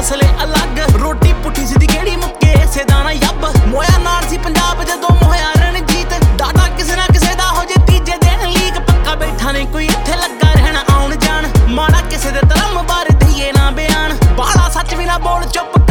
ਮਸਲੇ ਅਲੱਗ ਰੋਟੀ ਪੁੱਠੀ ਸਿੱਧੀ ਕਿਹੜੀ ਮੁੱਕੇ ਇਸੇ ਦਾ ਨਾ ਯੱਬ ਮੋਇਆ ਨਾਲ ਸੀ ਪੰਜਾਬ ਜਦੋਂ ਮੋਇਆ ਰਣਜੀਤ ਡਾਟਾ ਕਿਸੇ ਨਾ ਕਿਸੇ ਦਾ ਹੋ ਜੇ ਤੀਜੇ ਦਿਨ ਲੀਕ ਪੱਕਾ ਬੈਠਾ ਨਹੀਂ ਕੋਈ ਇੱਥੇ ਲੱਗਾ ਰਹਿਣਾ ਆਉਣ ਜਾਣ ਮਾੜਾ ਕਿਸੇ ਦੇ ਧਰਮ ਬਾਰੇ ਦਈਏ ਨਾ ਬਿਆਨ ਬਾਲਾ ਸੱਚ ਵੀ ਨਾ ਬੋਲ ਚੁੱਪ